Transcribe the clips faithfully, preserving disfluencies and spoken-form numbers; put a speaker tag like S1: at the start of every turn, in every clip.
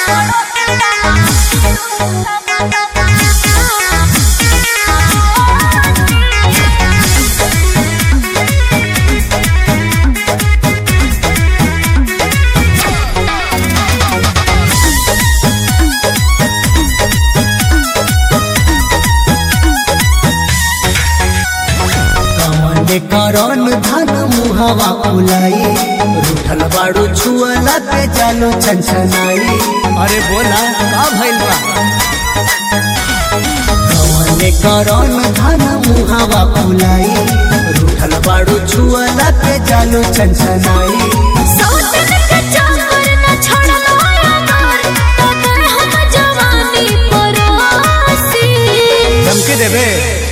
S1: करन धन मुहावा फुलाई रूठल बाड़ू छुअला पे जानो छनछनाई।
S2: अरे बोला का भइल बा?
S1: कवने करन धन मुहावा फुलाई रूठल बाड़ू छुअला पे जानो छनछनाई।
S2: धमकी देबे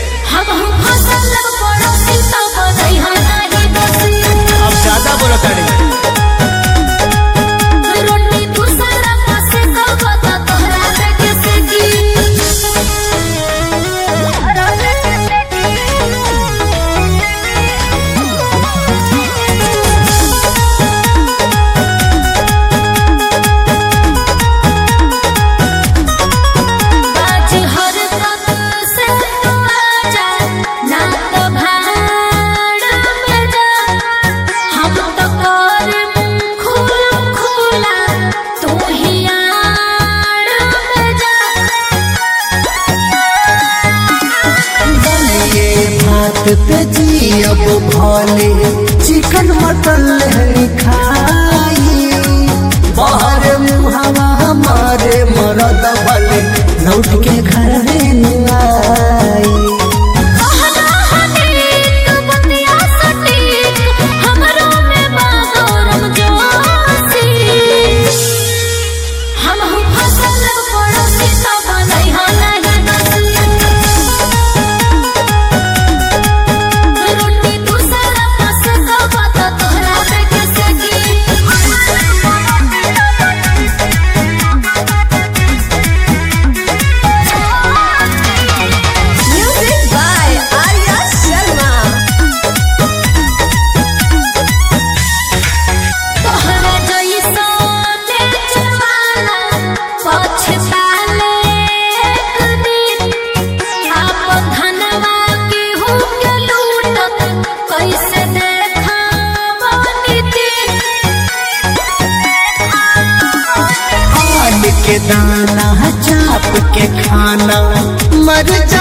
S2: अब ज्यादा बोला ताड़ी।
S1: पे जी अब भले चिकन मटन खाई बाहर मुहावा हमारे मरद भले लौट के घर में आई। के दाना चाप के खाना मर जा